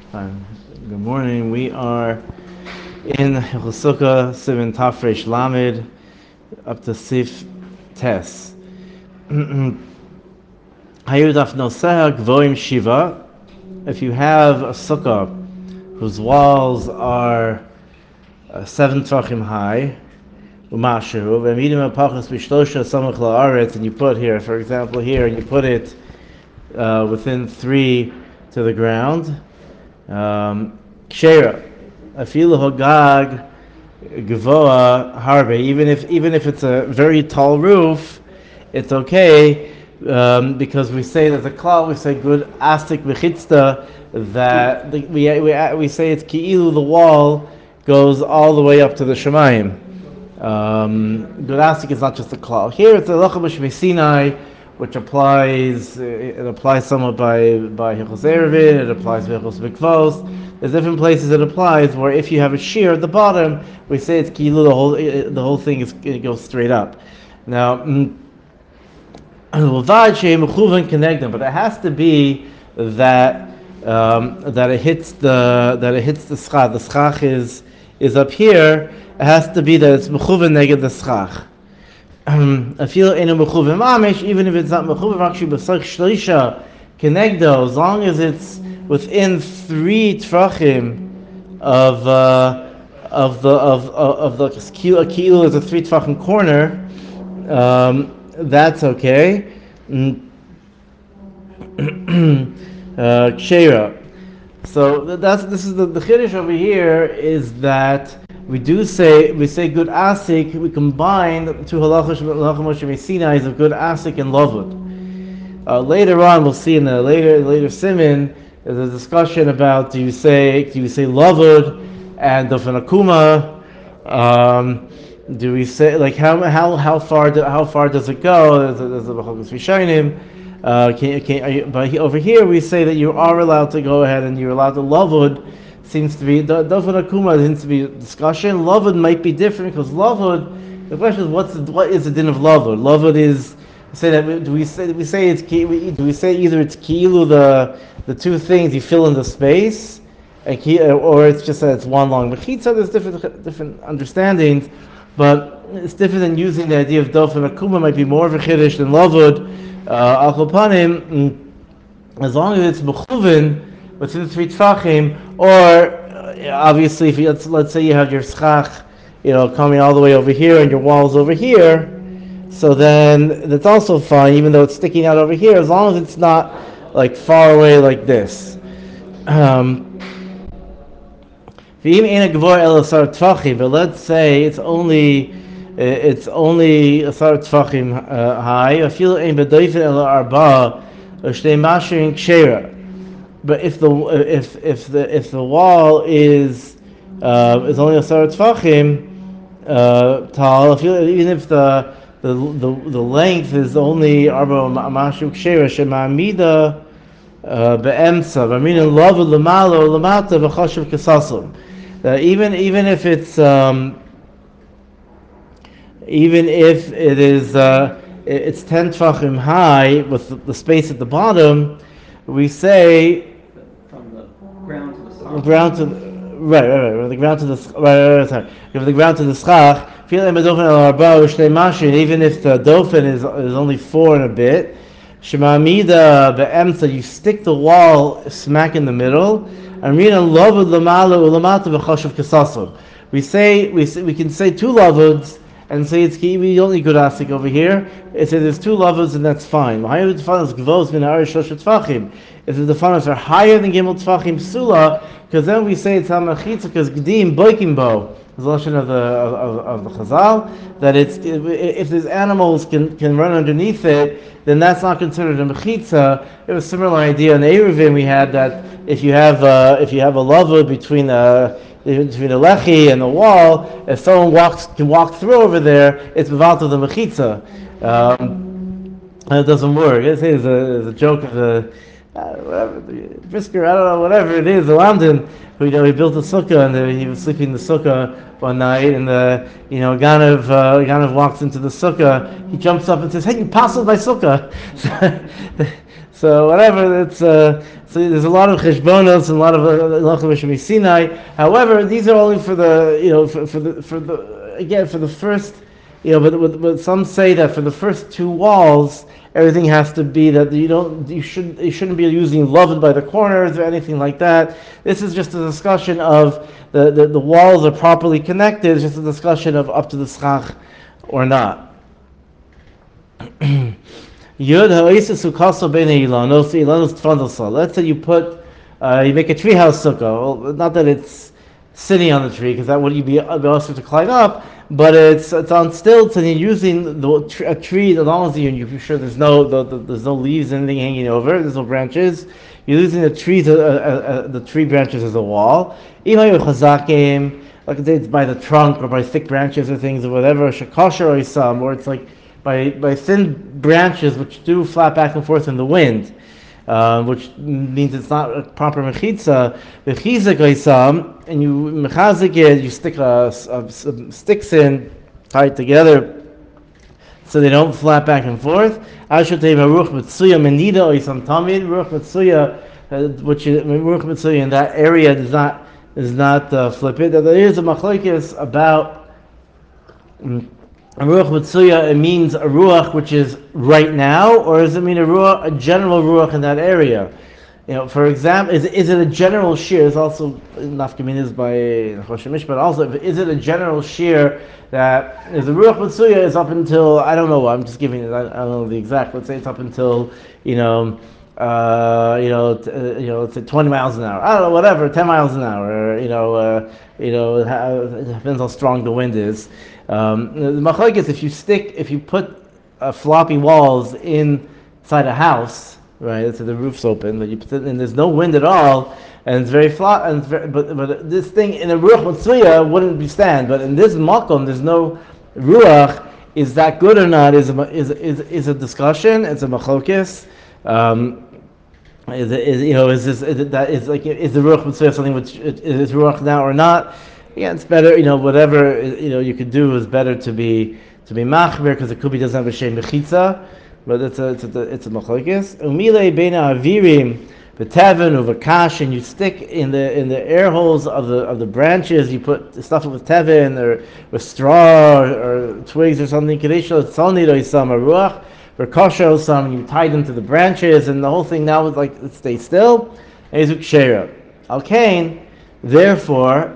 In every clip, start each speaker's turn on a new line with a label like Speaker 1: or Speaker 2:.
Speaker 1: Fine. Good morning. We are in Sukkah, Sivan Tafresh Lamed, up to Sif Tes. Hayudaf Noseh Gvoim Shiva. If you have a sukkah whose walls are 7 tvachim high, umashu, v'midim apachas b'shlosha samach la'aretz, and you put here, for example, here, and you put it within 3 to the ground. Kshera, afilu hogag gvoa harbe. Even if it's a very tall roof, it's okay because we say that the klal, we say good astik v'chitzta, that we say it's ki'ilu, the wall goes all the way up to the shemayim. Good astik is not just the klal. Here it's a halacha b'shmei Sinai, which applies, it applies somewhat by Hilchos Erevin, it applies by Hilchos Mikvos. There's different places it applies where if you have a shear at the bottom, we say it's kilu, the whole thing it goes straight up. Now, but it has to be that it hits the schach. The schach is up here. It has to be that it's mechuven neged the schach. I feel in a mechuven mamish, even if it's not mechuven, actually b'sach shleisha kenegdo, as long as it's within 3 tvachim of the kilu is a 3 tvachim corner, that's okay. Kshera. So this is the chiddush over here is that we say good asik. We combine 2 halachos Moshe Sinai of good asik and lavud. Later on, we'll see in the later siman, there's a discussion about do you say lavud and dofen akuma? Do we say like how far does it go? There's a b'chokos rishonim. But over here we say that you are allowed to go ahead and you're allowed to lavud. Seems to be dofen akuma seems to be a discussion. Lavud might be different because lavud. The question is what is the din of lavud? Lavud is do we say it's do we say either it's ki'ilu the 2 things you fill in the space, or it's just that it's one long mechitza. There's different understandings, but it's different than using the idea of dofen akuma. Might be more of a chiddush than lavud. Al kol panim, as long as it's mechuven within 3 tvachim, or obviously if let's say you have your schach, coming all the way over here and your walls over here, so then that's also fine, even though it's sticking out over here, as long as it's not like far away like this. But let's say it's only a sar tvachim high. I feel ein bedoifen el arba shnei mashirin kshera. But if the wall is only a sar tvachim tall, even if the length is only arba mashu kshera shema'amida be'emsa v'amina lava lemalo lemata v'chashav kesasum. Even if it's even if it is it's 10 tvachim high with the space at the bottom, we say
Speaker 2: from the ground to the schach.
Speaker 1: From the ground to the ground to the schach. Even if the dofen is only 4 and a bit, shema'amida be'emsa, you stick the wall smack in the middle. Amrina lavud lamala ulamata v'chashav kesasum. We can say 2 lavuds and say it's ki. We only good asik over here. If there's 2 lavuds, and that's fine. If the fanas are higher than gimel tvachim sula, because then we say it's hamachitza, because gdim boikim bo is the lesson of the Chazal, that if these animals can run underneath it, then that's not considered a mechitza. It was a similar idea in Erevin we had, that if you have a lavud between the lechi and the wall, if someone can walk through over there, it's mevalta the mechitza. It doesn't work. It's a joke of the Brisker, I don't know, whatever it is, the London, who he built a sukkah and he was sleeping in the sukkah one night, and Ganav walks into the sukkah. He jumps up and says, "Hey, you passed my sukkah." So whatever, it's so there's a lot of cheshbonos and a lot of halachah Sinai. However, these are only for the for the first, but some say that for the first two walls, everything has to be that you shouldn't be using loved by the corners or anything like that. This is just a discussion of the walls are properly connected. It's just a discussion of up to the schach or not. Yud ha'isa sukasa b'nei ilanos ilanos tfandasa. Let's say you put you make a treehouse sukkah. Well, not that it's sitting on the tree, because that would you be also to climb up, but it's on stilts, and you're using a tree as long as you're sure there's no leaves, anything hanging over, there's no branches. You're using the trees, the tree branches as a wall. Even with chazakim, like I say, it's by the trunk or by thick branches or things or whatever. Shakosher or isam, or it's like by thin branches which do flap back and forth in the wind. Which means it's not a proper mechitza. Mechizak isam, and you mechazik it, you stick some sticks in, tied together, so they don't flap back and forth. Ashotei maruch mitzuya menida or isam tamid. Ruch mitzuya, which is ruch mitzuya in that area does not flip it. There is a machlokes about a ruach mitzuya. It means a ruach which is right now, or does it mean a general ruach in that area? For example, is it a general shear? It's also nafkaminas by Choshemish, but also is it a general shear that is the ruach mitzuya is up until, I don't know. I'm just giving it. I don't know the exact. Let's say it's up until let's say 20 miles an hour. I don't know, whatever, 10 miles an hour. It depends how strong the wind is. The machlokes, if you put floppy walls inside a house, right? So the roof's open, but you put it, and there's no wind at all, and it's very flat. And but this thing in a ruach mitzuya wouldn't be stand. But in this makom, there's no ruach. Is that good or not? Is a discussion. It's a machlokes. Is the ruach mitzuya something which is ruach now or not? Yeah, it's better. Whatever you could do is better to be machmer, because it could be doesn't have a shem mechitza, but it's a machlokes. Umile beina avirim v'teven uvakash, and you stick in the air holes of the branches. You put stuff with teven or with straw or twigs or something. Kadeshel tzalnid oisam aruach. And you tie them to the branches, and the whole thing now is like it stays still. Alkain, therefore,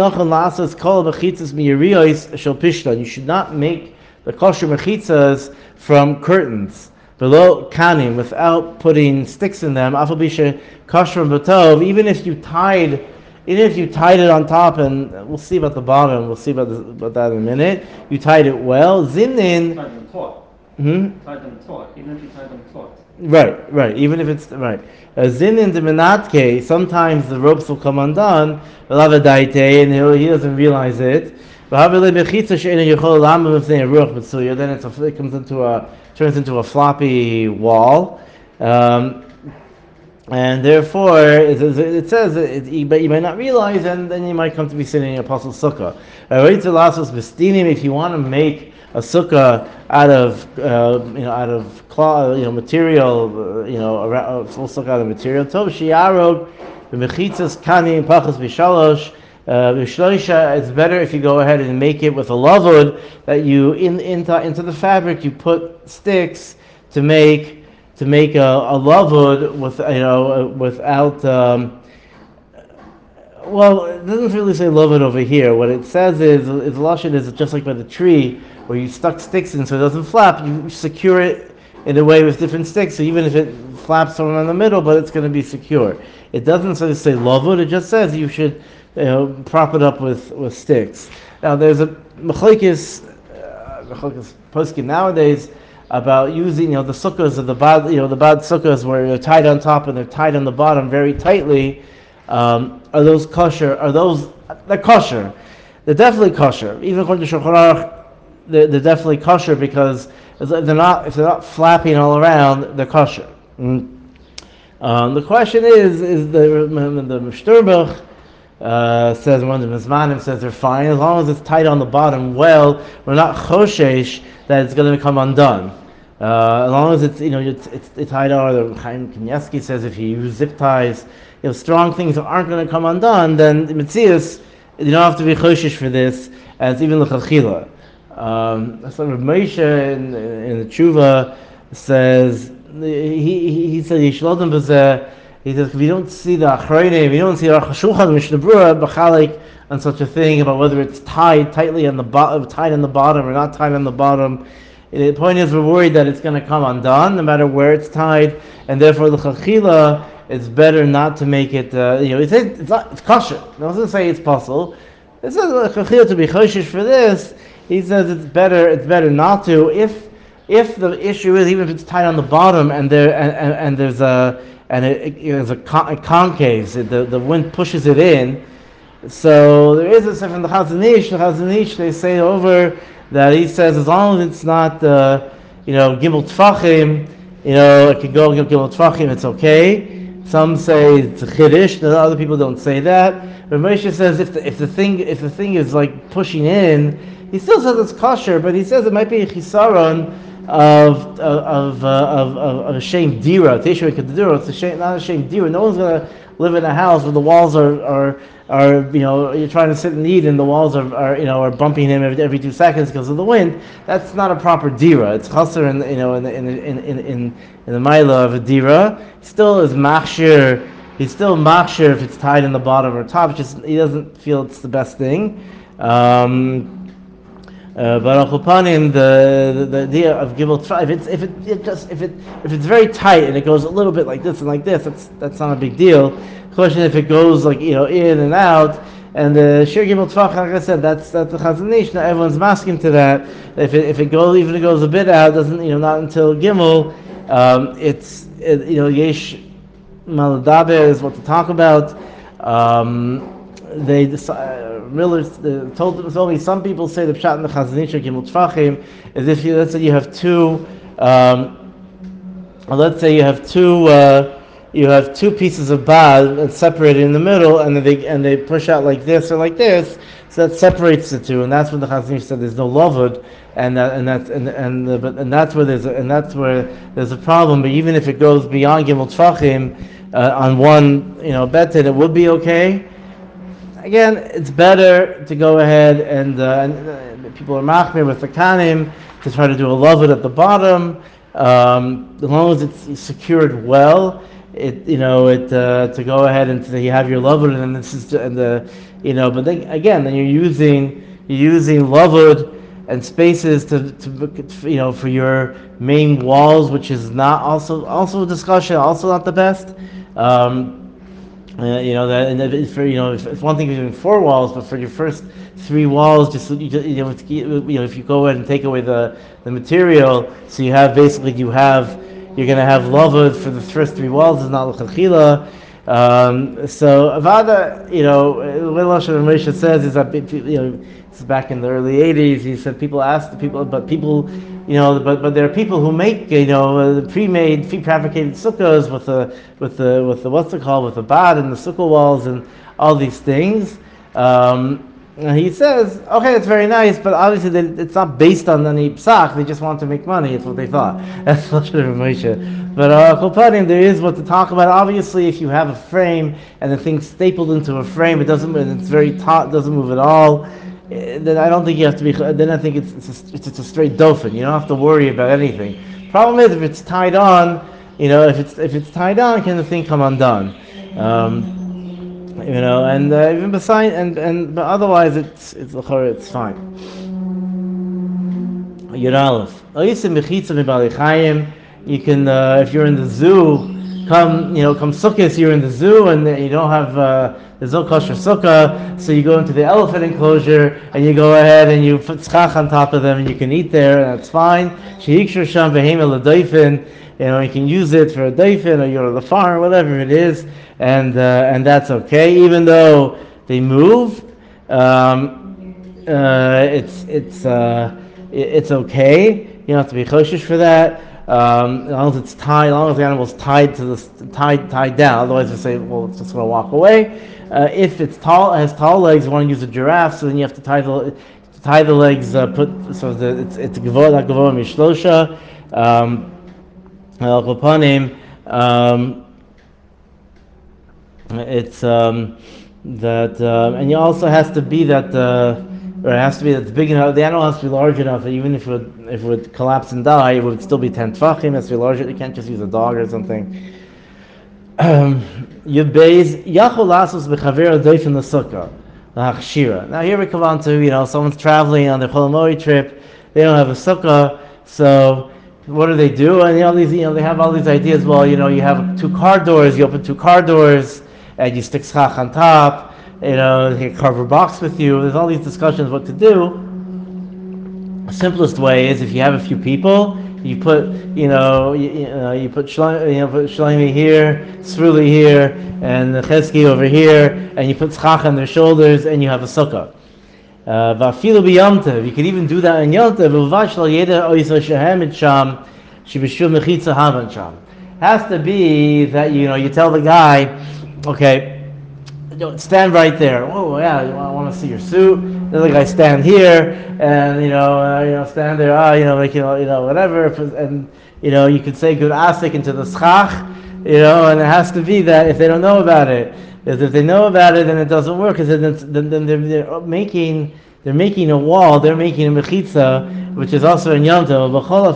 Speaker 1: you should not make the kosher mechitzas from curtains below kanim without putting sticks in them. Even if you tied it on top, and we'll see about the bottom. We'll see about that in a minute. You tied it well. Zimnin.
Speaker 2: Tied them taut, even if you tie them taut.
Speaker 1: Right. Even if it's right. Zinin de menatke, sometimes the ropes will come undone. And he doesn't realize it. Then it turns into a floppy wall, and therefore it says but you might not realize, and then you might come to be sitting in Apostle Sukkah. If you want to make a sukkah out of cloth, material, a full sukkah out of material. Tov shiarog b'mechitzas kanim pachas b'shalosh b'shloisha. It's better if you go ahead and make it with a lavud, that you into the fabric you put sticks to make a lavud without. Well, it doesn't really say lavud over here. What it says is lashon is just like by the tree, where you stuck sticks in so it doesn't flap. You secure it in a way with different sticks, so even if it flaps somewhere in the middle, but it's going to be secure. It doesn't say lavud. It just says you should prop it up with sticks. Now there's a machlokes poskim nowadays about using the sukkahs of the bad sukkahs where they're tied on top and they're tied on the bottom very tightly. Are those kosher? They're kosher? They're definitely kosher. Even according to Shulchan Aruch, they're definitely kosher, because if they're not flapping all around, they're kosher. The question is the Mishterbuch says, one of the Mizmanim says they're fine as long as it's tight on the bottom well. We're not choshesh that it's going to become undone. As long as it's it's tied on. Or Chaim Kanievsky says if you use zip ties, strong things aren't going to come undone. Then the Metzius, you don't have to be choshish for this, and it's even l'chachila. So Rav Moshe in the Tshuva says he said Yishlodem b'zeh. He says if you don't see the achronim, if you don't see the Shulchan Mishnah Berurah b'chalik on such a thing about whether it's tied tightly on the bottom, tied on the bottom or not tied on the bottom. The point is we're worried that it's going to come undone no matter where it's tied, and therefore the chachila it's better not to make it. It says it's kosher. It doesn't say it's possible. It says chachila to be choshish for this. He says it's better not to. If the issue is even if it's tied on the bottom and there's a concave, the wind pushes it in. So there is a stuff in the Chazon Ish. They say over that he says as long as it's not gimel tfachim, it can go gimel tfachim. It's okay. Some say it's a chiddush. Other people don't say that. But Moshe says if the thing is like pushing in, he still says it's kosher, but he says it might be a chisaron of a shame dira. It's not a shame dira. No one's gonna live in a house where the walls are you're trying to sit and eat and the walls are bumping him every 2 seconds because of the wind. That's not a proper dira. It's chaser in the maila of a dira. Still is machshir. He's still machshir if it's tied in the bottom or top. Just he doesn't feel it's the best thing. But Achupanim, the idea of gimel tfach, if it's very tight and it goes a little bit like this and like this, that's not a big deal. The question if it goes like in and out, and the shir gimel tfach, like I said, that's the Chazon Ish. Now everyone's masking to that. If it goes a bit out, doesn't not until gimel. Yesh maladaber is what to talk about. They Miller told me some people say the pshat in the Chazon Ish gimel tfachim is if let's say you have two pieces of bad that's separated in the middle, and then they push out like this or like this, so that separates the two, and that's when the Chazon Ish said there's no lavud, and that's where there's a problem. But even if it goes beyond gimel tfachim on one betin, it would be okay. Again, it's better to go ahead and people are machmir with the kanim to try to do a lavud at the bottom, as long as it's secured well. To go ahead and you have your lavud, and this is but then again, then you're using lavud and spaces to for your main walls, which is not also a discussion, also not the best. It's one thing if you're doing 4 walls, but for your first 3 walls, if you go ahead and take away the material, so you're going to have lavud for the first 3 walls. Is not l'chachila. So Avada, what Moshe says is that it's back in the early 80s. He said people ask but there are people who make pre-made, prefabricated sukkahs with the what's it called, with the bad and the sukkah walls and all these things. And he says, okay, it's very nice, but obviously it's not based on any psach. They just want to make money. It's what they thought. That's what Moshe. But there is what to talk about. Obviously, if you have a frame and the thing's stapled into a frame, and it's very taut, doesn't move at all. Then I don't think you have to be. Then I think it's a straight dofen. You don't have to worry about anything. Problem is if it's tied on, if it's tied on, can the thing come undone? Even beside but otherwise it's fine. Yud Aleph. You can if you're in the zoo, come sukkahs. You're in the zoo and you don't have there's no kosher sukkah, so you go into the elephant enclosure and you go ahead and you put tzchach on top of them and you can eat there, and that's fine. Sheikshur sham v'heim l'doifin. You can use it for a doifin, or you're on the farm, whatever it is, and that's okay. Even though they move, it's okay. You don't have to be choshish for that. As long as it's tied, as long as the animal's tied down. Otherwise, they say, well, it's just going to walk away. If it's has tall legs, you want to use a giraffe, so then you have to tie the legs. It's gevor mishlosha. Al Kopanim, it's that, and it also has to be that, or it has to be that it's big enough. The animal has to be large enough that even if it would collapse and die, it would still be 10 tfachim. It has to be larger. You can't just use a dog or something. Yudbeis yachol lasos bechaver doif in the sukkah. Now here we come on to, someone's traveling on their Chol Hamoed trip, they don't have a sukkah, so what do? And they have all these ideas. Well, you have 2 car doors, you open 2 car doors, and you stick schach on top, you carve a box with you. There's all these discussions what to do. The simplest way is if you have a few people, you put Shlomi here, Sruli here, and Chesky over here, and you put schach on their shoulders, and you have a sukkah. Va'afilu b'yomtev, you could even do that in Yomtev. V'vash lo yeda oiso shehem sham, shebishul mechitza havan sham. Has to be that you tell the guy, okay, stand right there. Oh yeah, I want to see your suit. The other guy stand here, and stand there. Whatever. And you could say good asik into the schach. And it has to be that if they don't know about it, because if they know about it, then it doesn't work. Because then they're making a wall. They're making a mechitza, which is also in Yom Tov.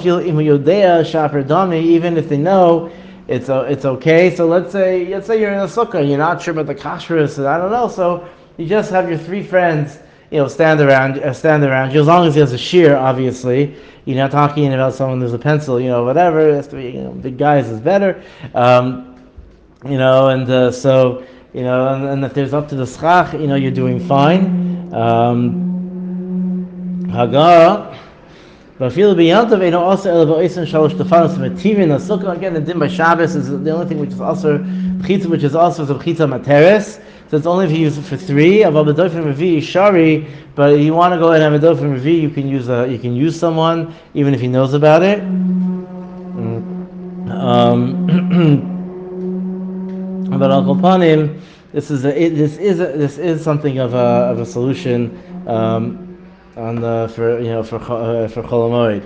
Speaker 1: Even if they know. It's okay. So let's say you're in a sukkah, you're not sure about the kashrus, I don't know. So you just have your 3 friends, stand around you, as long as he has a shear, obviously. You're not talking about someone who's a pencil, whatever. It has to be, big guys is better. And if there's up to the schach, you're doing fine. Hagar. But feel beyond also elevation shalosh tefanos metivin the sukkah. Again, the din by Shabbos is the only thing which is also chitza, which is also the chitza materes. So it's only if you use it for 3. Aval bedofim revi shari. But if you want to go ahead and have a bedofim revi, you can use someone even if he knows about it. But al kopanim, this is something of a solution. For Chol Hamoed.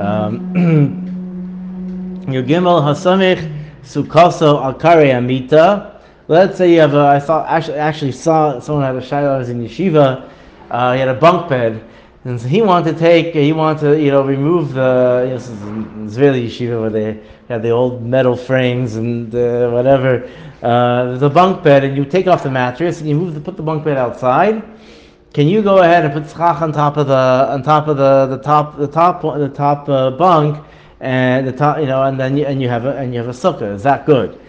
Speaker 1: Your Gimel Hasamich Sukaso Al Karei Amita. Let's say you have I actually saw someone had a shayla. I was in yeshiva. He had a bunk bed, and so he wanted to remove the this is an Israeli yeshiva where they had the old metal frames and whatever. The bunk bed, and you take off the mattress and you put the bunk bed outside. Can you go ahead and put schach on top of the top bunk and the top, and you have a sukkah? Is that good?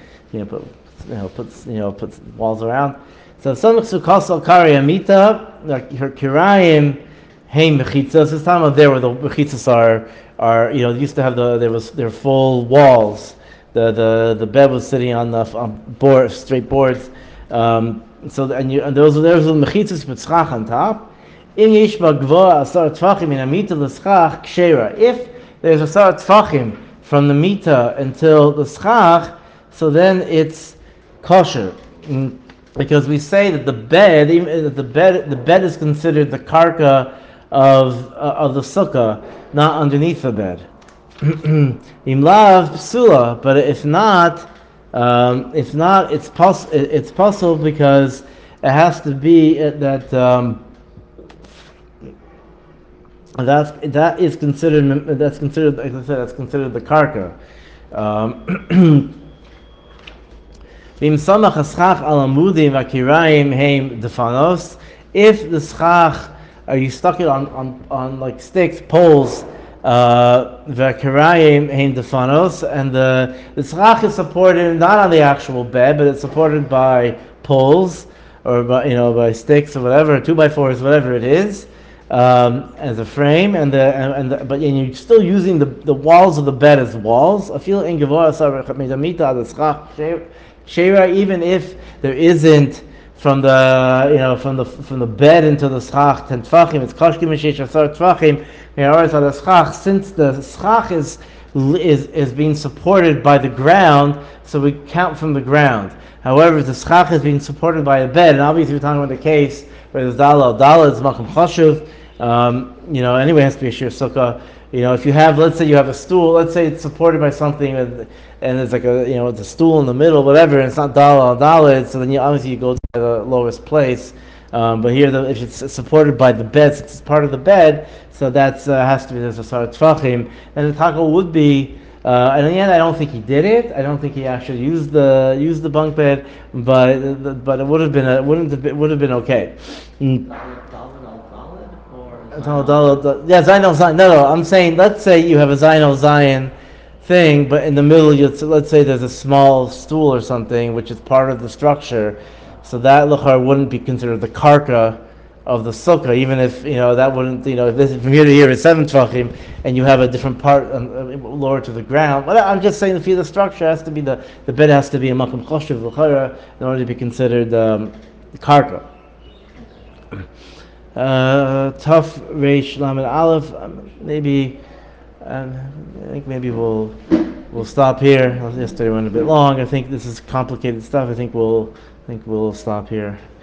Speaker 1: Put walls around. So some sukkah kari amita, like her kirayim, hey mechitzas. This time of there where the mechitzas are used to have their full walls. The bed was sitting on straight boards. So those are the mechitzas with schach on top. If there's a sar tfachim from the mita until the schach, so then it's kosher, because we say that the bed is considered the karka of the sukkah, not underneath the bed. Imlav psula, but if not, it's possible because it has to be that that's considered like I said, that's considered the karka. If the schach, you stuck it on like sticks, poles, V'karayim hein defanos, and the schach is supported not on the actual bed, but it's supported by poles or by sticks or whatever, 2x4s, whatever it is, as a frame, but you're still using the walls of the bed as walls. I feel in Gevora Medamita the schach shera, even if there isn't from the bed into the schach 10 tfachim, it's kashkim mishesh asar tfachim. Since the schach is being supported by the ground, so we count from the ground. However, if the schach is being supported by a bed, and obviously we're talking about the case where there's dala is makom chashuv, Anyway, it has to be a sheer sukkah. If you have, let's say you have a stool, let's say it's supported by something, and it's like it's a stool in the middle, whatever, and it's not daled on daled, so then obviously you go to the lowest place. But here, if it's supported by the bed, since it's part of the bed, so that has to be there's a sort of tvachim, and the tackle would be. And in the end, I don't think he did it. I don't think he actually used the bunk bed, but it would have been okay. Yeah, Zaino Zion. No, I'm saying, let's say you have a Zaino Zion thing, but in the middle, let's say there's a small stool or something, which is part of the structure. So that lachar wouldn't be considered the karka of the sukkah, even if that wouldn't if this from here to here is 7 tvachim, and you have a different part lower to the ground. But I'm just saying the structure has to be the bed has to be a makom choshev l'chara in order to be considered karka. Tough Reish Lamed Aleph. Maybe I think maybe we'll stop here. Yesterday went a bit long. I think this is complicated stuff. I think we'll stop here.